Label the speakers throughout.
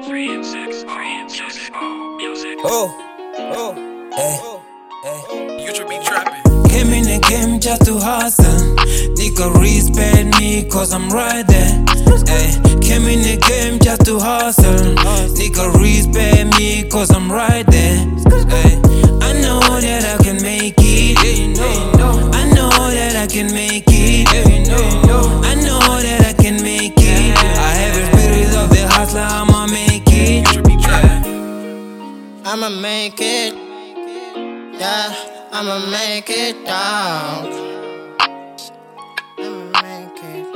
Speaker 1: 3 and 6, 3 and 6, music.
Speaker 2: You should be trapping.
Speaker 3: Came in the game just to hustle. Nigga respect me cause I'm right there. Came in the game just to hustle. Nigga respect me cause I'm right there. I know that I can make it. I know that I can make it. I know that I can make it. I have the spirit of the hustler, I'ma make it.
Speaker 2: You should be trapping.
Speaker 4: I'ma make it, yeah, I'ma make it, dog. I'ma make it.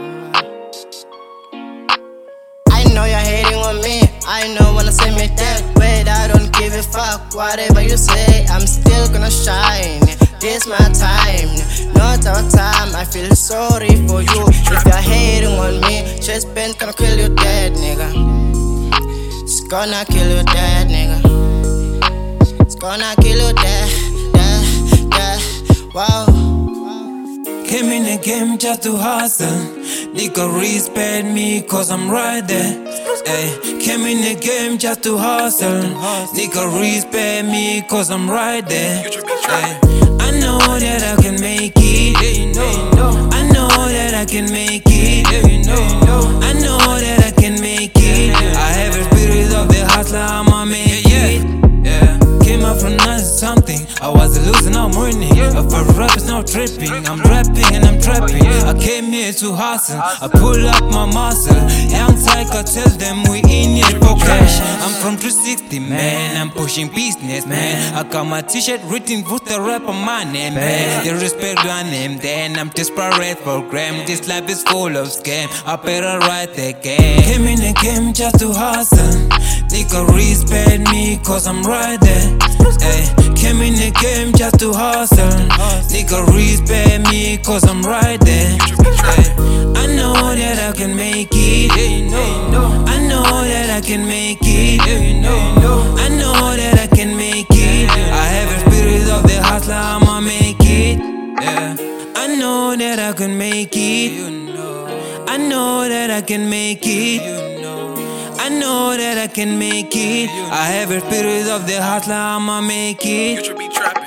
Speaker 4: I know you're hating on me, I know when I say me that way, I don't give a fuck, whatever you say, I'm still gonna shine. This my time, not our time, I feel sorry for you. If you're hating on me, chest pain gonna kill you dead, nigga. It's gonna kill you dead, nigga. It's gonna kill you dead, wow.
Speaker 3: Came in the game just to hustle. Nigga respect me cause I'm right there. Came in the game just to hustle. Nigga respect me cause I'm right there. I know that I can make it. I know that I can make it. I know that I can make it. I have the spirit of the hustler, I'ma make it. Came up from nothing something. I was losing, I'm winning. For rappers now tripping. I'm rapping and I'm trapping. I came here to hustle. I pull up my muscle. Young Tiger tell them we in here for cash. I'm from 360, man. I'm pushing business, man. I got my t-shirt written with the rap on my name, man. They respect my name, then I'm desperate for gram. This life is full of scam. I better write the game. Came in the game just to hustle. Nigga respect me cause I'm right there. Came in the game just to hustle. Nigga respect me cause I'm right there. I know that I can make it. I know that I can make it. I know that I can make it. I have the spirit of the hustler, I'ma make it. I know that I can make it. I know that I can make it. I know that I can make it. I have the spirit of the hustler, I'ma make it.
Speaker 2: You should be trapping.